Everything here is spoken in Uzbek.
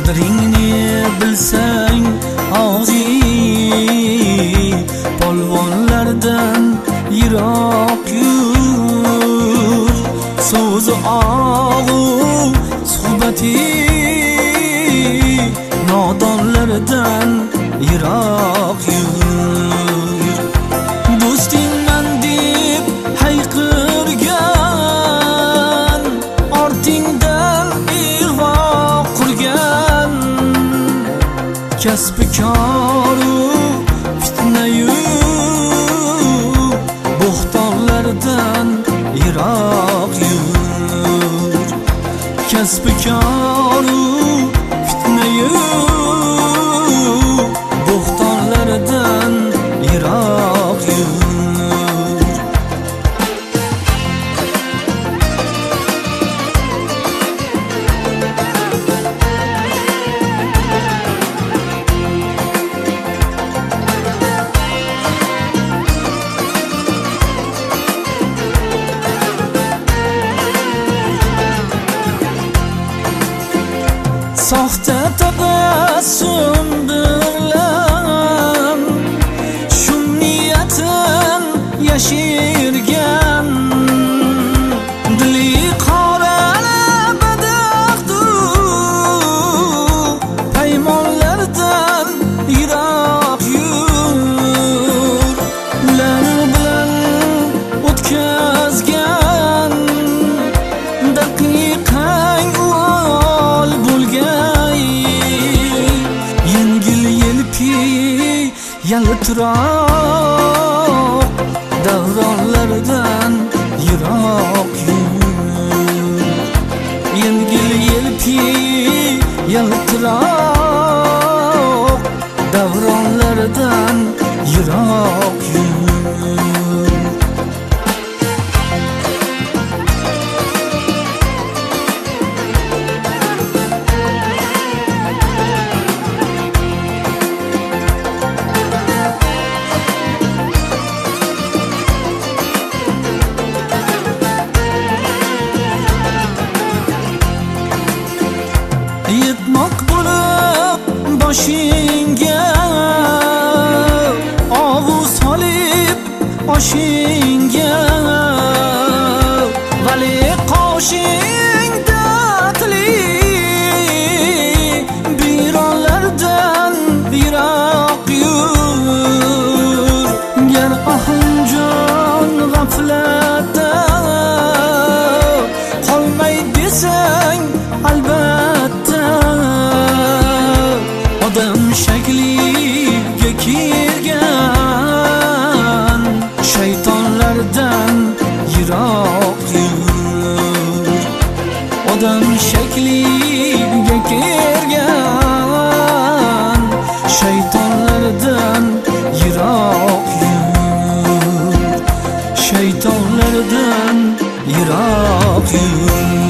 qadringni bilsang og'zi polvonlardan yiroq yur. So'zi og'u suhbati nodonlardan yiroq yur. Do'stingman deb hayqirgan, ortingdan ig'vo qurgan, kasbi koru fitnayu bo'xtonlardan yiroq yur. Kasbi koru fitnayu bo'xtonlardan yiroq yur. Soxta tabassum bilan shu niyatin yashirgan, dili qoralab badaqdu paymonlardan yiroq yur. Ular bilan o'tkazgan daqiqang ol bo'lgan, yengil yelpi yaltiroq davronlardan yiroq yur. Yengil yelpi yaltiroq davronlardan yiroq yur. Yetmoq bo'lib boshingga og'u solib oshingga, vali qoshingda tili bironlardan yiroq yur. Gar ahiljon g'aflatda qolmay desang albatta, odam shakliga kirgan shaytonlardan yiroq yur. Odam shakliga kirgan shaytonlardan yiroq yur. Shaytonlardan yiroq yur.